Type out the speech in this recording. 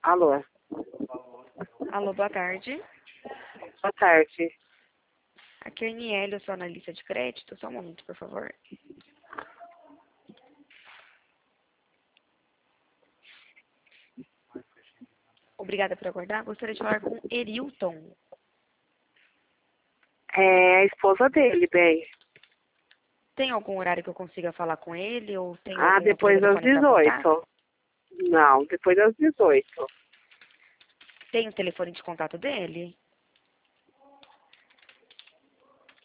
Alô, Alô, boa tarde. boa tarde. Aqui é a Aniele, eu sou analista de crédito. Só um momento, por favor. Obrigada por aguardar. Gostaria de falar com Erilton. É a esposa dele, bem. Tem algum horário que eu consiga falar com ele? Ou tem Ah, algum outro depois das telefone para apontar? 18. Não, depois das 18. Tem o telefone de contato dele?